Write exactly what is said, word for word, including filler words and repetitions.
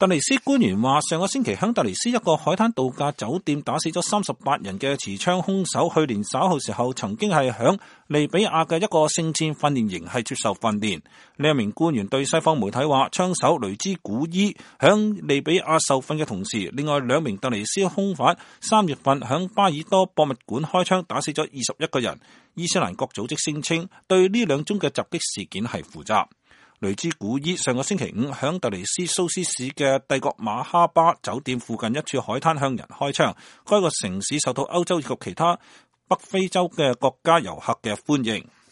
突尼斯官員話，上個星期喺突尼斯一個海灘度假酒店打死咗三十八人嘅持槍兇手，去年稍後時候曾經係響利比亞嘅一個聖戰訓練營係接受訓練。呢一名官員對西方媒體話，槍手雷茲古伊響利比亞受訓嘅同時，另外兩名突尼斯兇犯三月份響巴爾多博物館開槍打死咗二十一個人。伊斯蘭國組織聲稱對呢兩宗嘅襲擊事件係負責。雷茲古伊上個星期五響突尼斯蘇斯市嘅帝國馬哈巴酒店附近一處海灘向人開槍，該個城市受到歐洲以及其他北非洲嘅國家遊客嘅歡迎。